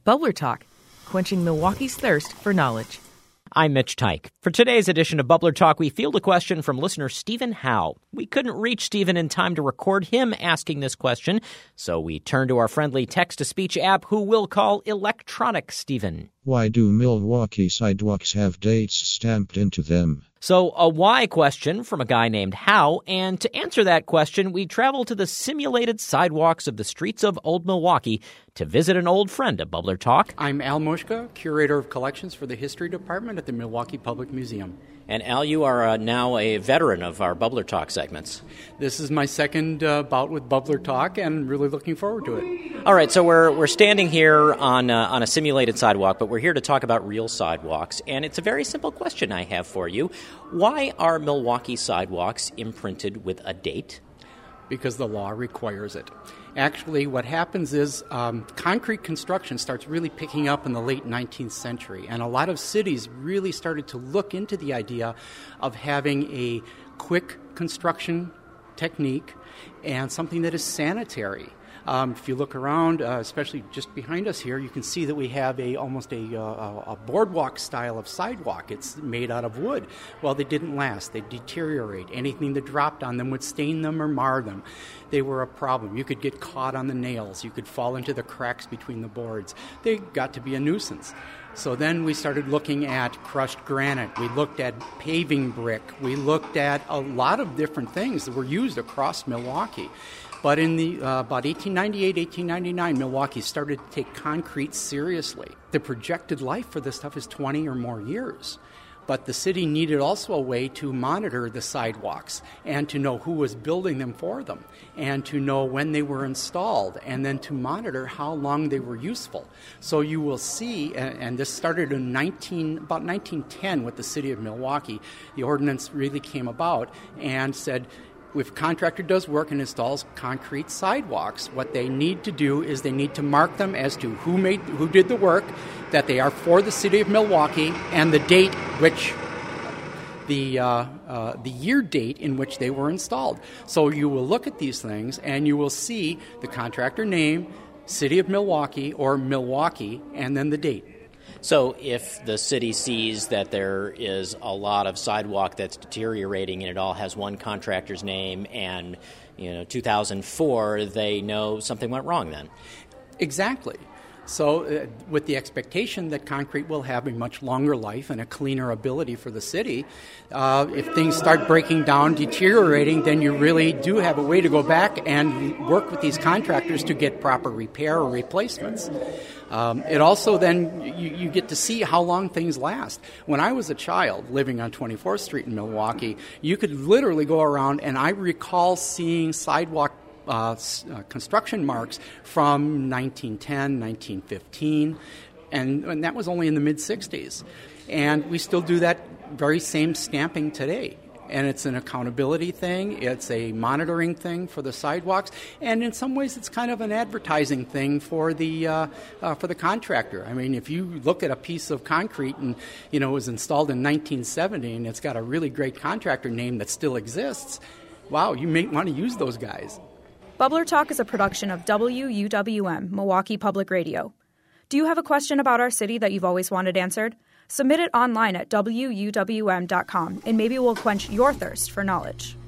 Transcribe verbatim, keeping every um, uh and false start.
Bubbler Talk, quenching Milwaukee's thirst for knowledge. I'm Mitch Tyke. For today's edition of Bubbler Talk, we field a question from listener Stephen Howe. We couldn't reach Stephen in time to record him asking this question, so we turned to our friendly text-to-speech app, who we'll call Electronic Stephen. Why do Milwaukee sidewalks have dates stamped into them? So a why question from a guy named Howe, and to answer that question, we travel to the simulated sidewalks of the streets of Old Milwaukee to visit an old friend of Bubbler Talk. I'm Al Mushka, Curator of Collections for the History Department at the Milwaukee Public Museum. And Al, you are uh, now a veteran of our Bubbler Talk segments. This is my second uh, bout with Bubbler Talk, and really looking forward to it. All right, so we're we're standing here on uh, on a simulated sidewalk, but we're here to talk about real sidewalks, and it's a very simple question I have for you. Why are Milwaukee sidewalks imprinted with a date? Because the law requires it. Actually, what happens is um, concrete construction starts really picking up in the late nineteenth century, and a lot of cities really started to look into the idea of having a quick construction technique and something that is sanitary. Um, if you look around, uh, especially just behind us here, you can see that we have a almost a, uh, a boardwalk style of sidewalk. It's made out of wood. Well, they didn't last. They deteriorate. Anything that dropped on them would stain them or mar them. They were a problem. You could get caught on the nails. You could fall into the cracks between the boards. They got to be a nuisance. So then we started looking at crushed granite. We looked at paving brick. We looked at a lot of different things that were used across Milwaukee. But in the uh, about eighteen ninety-eight, eighteen ninety-nine, Milwaukee started to take concrete seriously. The projected life for this stuff is twenty or more years. But the city needed also a way to monitor the sidewalks and to know who was building them for them and to know when they were installed and then to monitor how long they were useful. So you will see, and this started in nineteen, about nineteen ten with the city of Milwaukee, the ordinance really came about and said, if a contractor does work and installs concrete sidewalks, what they need to do is they need to mark them as to who made, who did the work, that they are for the city of Milwaukee, and the date which, the uh, uh, the year date in which they were installed. So you will look at these things and you will see the contractor name, city of Milwaukee, or Milwaukee, and then the date. So if the city sees that there is a lot of sidewalk that's deteriorating and it all has one contractor's name and, you know, two thousand four, they know something went wrong then. Exactly. So uh, with the expectation that concrete will have a much longer life and a cleaner ability for the city, uh, if things start breaking down, deteriorating, then you really do have a way to go back and work with these contractors to get proper repair or replacements. Um, it also then, you, you get to see how long things last. When I was a child living on twenty-fourth Street in Milwaukee, you could literally go around, and I recall seeing sidewalk uh, uh, construction marks from nineteen ten, nineteen fifteen, and, and that was only in the mid-sixties. And we still do that very same stamping today. And it's an accountability thing, it's a monitoring thing for the sidewalks, and in some ways it's kind of an advertising thing for the uh, uh, for the contractor. I mean, if you look at a piece of concrete and, you know, it was installed in nineteen seventy and it's got a really great contractor name that still exists, wow, you may want to use those guys. Bubbler Talk is a production of W U W M, Milwaukee Public Radio. Do you have a question about our city that you've always wanted answered? Submit it online at W U W M dot com, and maybe we'll quench your thirst for knowledge.